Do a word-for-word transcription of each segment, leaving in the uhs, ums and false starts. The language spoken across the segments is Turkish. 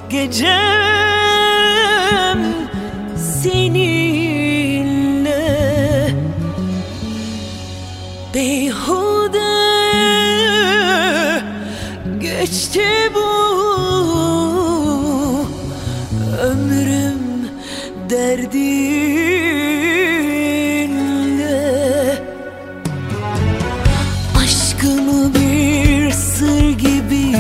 gecem seninle. Beyhude geçti bu ömrüm derdinle. Aşkımı bir sır gibi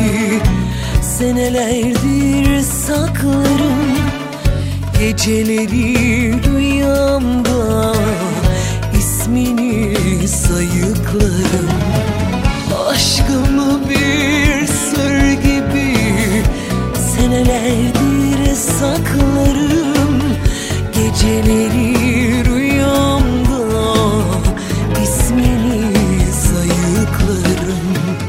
senelerdir saklarım. Geceleri rüyamda ismini sayıklarım. Aşkımı bir sır gibi senelerdir saklarım. Geceleri rüyamda ismini sayıklarım.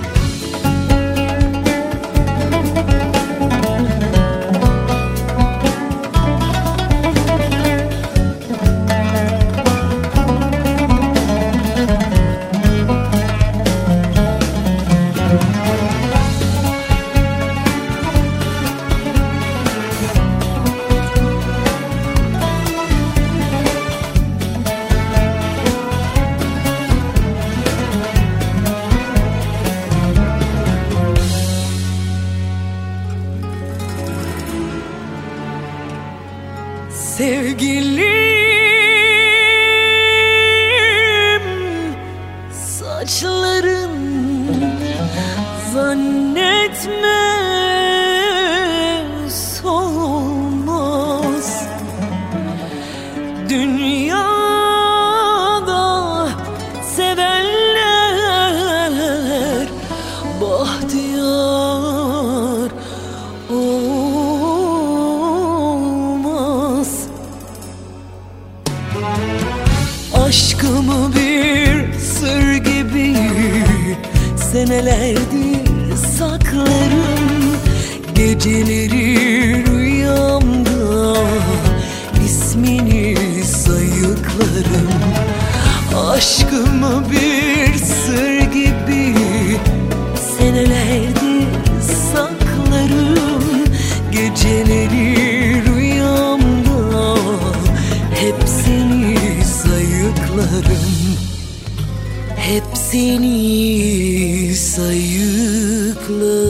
Sevgilim, saçların zannetme solmaz. Dünyada sevenler bahtiyar olmaz. Aşkımı bir sır gibi senelerdir saklarım. Geceleri rüyamda ismini sayıklarım. Aşkımı bir sır gibi senelerdir saklarım. Geceleri rüyamda hepsini sayıklarım. Hepsini sayıklarım.